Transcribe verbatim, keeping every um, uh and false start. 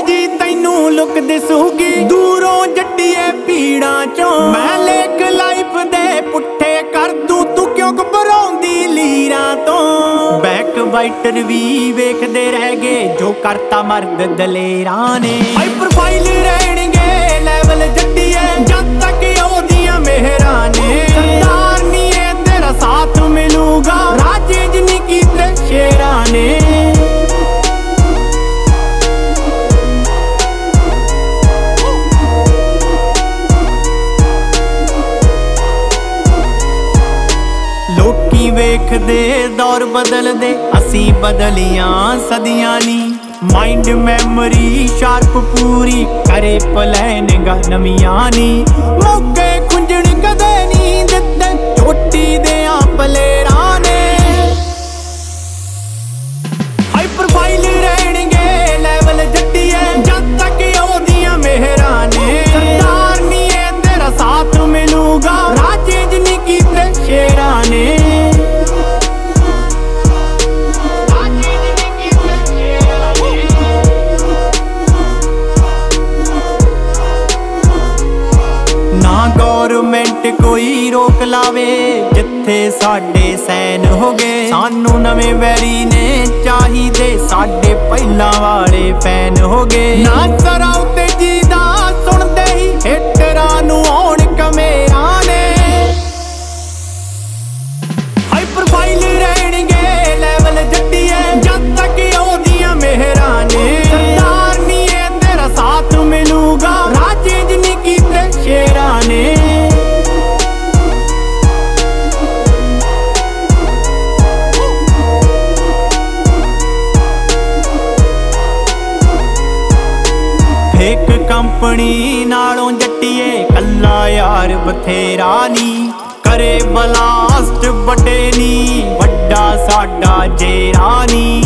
ਜੀ ਤੈनू लुक दिसूगी दूरों जट्टिए पीड़ा चों। मैं लेक लाइफ दे पुट्ठे कर दूं तू क्यों घबराउंदी लीरा तो। बैक बाइटर भी वेखदे रह गए जो करता मर्द दलेरा ने। हाई प्रोफाइल रहणगे लेवल जट्टिए जद तक ओदियां मेहरां ने। सरदार नी ए तेरा साथ मिलूगा राजे जिनी कीते शेरां ने। लोकी वेखदे दौर बदलदे असी बदलियां सदियां नी। माइंड मेमोरी शार्प पूरी करे प्लैनिंग नवियां नी। मौके खुंजण कदे नी दित्ते चोटी देआं पलेरां ने। हाई प्रोफाइल रहणगे लेवल जट्टिए जद तक ओदियां मेहरां ने। सरदार नी ए तेरा साथ मिलूगा राजे जिनी कीते शेरां ने। गौरमेंट कोई रोक लावे जिथे साडे सैन हो गए। सानू नवे वैरी ने चाहिदे साडे पहला वाले फैन हो गए। ना सराउ ते जीदा सुनदे ही हिटरां नू आउण कमेरां ने। हाई प्रोफाइल रहणगे लेवल जट्टिए जद तक ओदियां मेहरां ने। सरदार नी ए तेरा साथ मिलूगा राजे जिनी कीते शेरां ने। एक कंपनी नालों जट्टिए कल्ला यार बथेरा नी। करे बलास्ट बड़े नी वड्डा साडा जेरा नी।